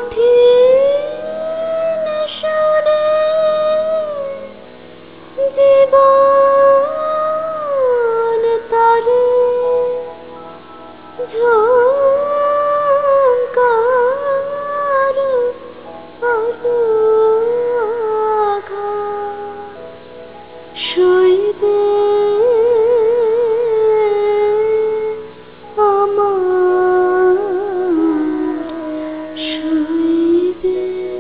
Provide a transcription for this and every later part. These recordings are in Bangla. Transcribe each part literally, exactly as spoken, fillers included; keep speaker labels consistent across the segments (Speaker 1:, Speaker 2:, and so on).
Speaker 1: কঠিন সুরে জীবন তারে ঝংকার আঘাত সইবে আমার সইবে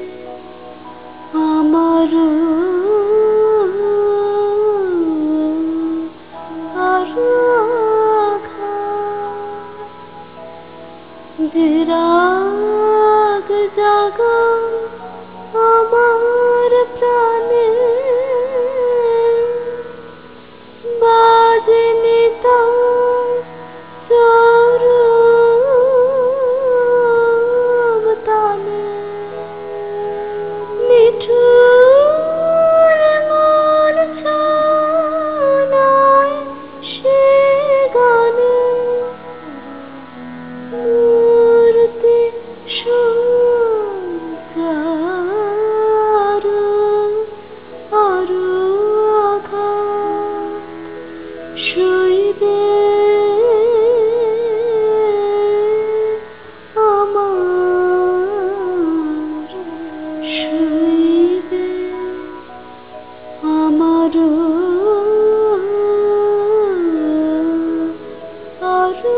Speaker 1: আমার বিরাগ জাগা আমার প্রাণে বাজেনি তো চরম তালে নিঠুর মন ছানায় সে গানে মূর্তি সংসার আরো আঘাত সইবে আমার সইবে আমার আরো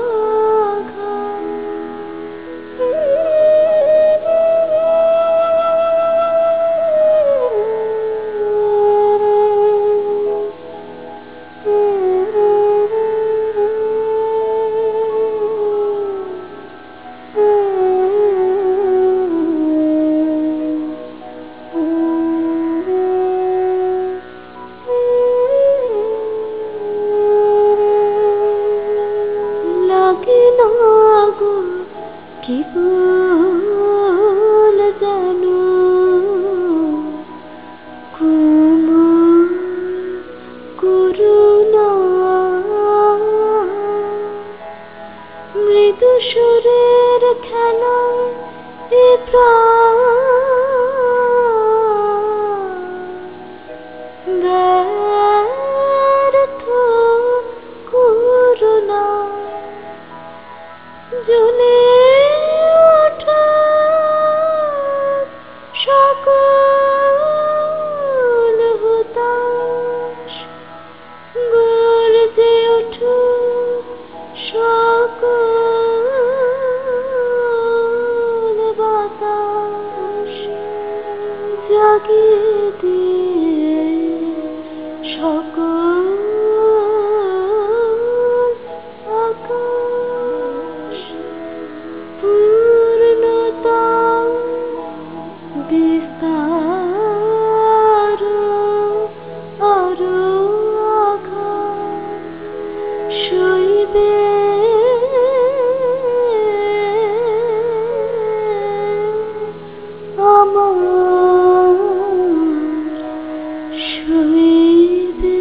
Speaker 1: কি ভুল জানো কোমল করুণা মৃদু সুরের খেলা এ প্রাণ ব্যর্থ করুণা জ্বলে ওঠা সকল হুতাশ গর্জে উঠুক সকল বাতাস জাগিয়ে দিয়ে সকল আকাশ পূর্ণতা বিস্তার আরো আঘাত সইবে আমার সইবে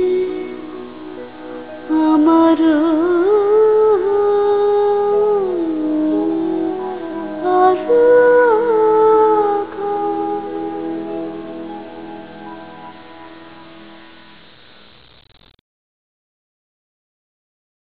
Speaker 1: আমার আরো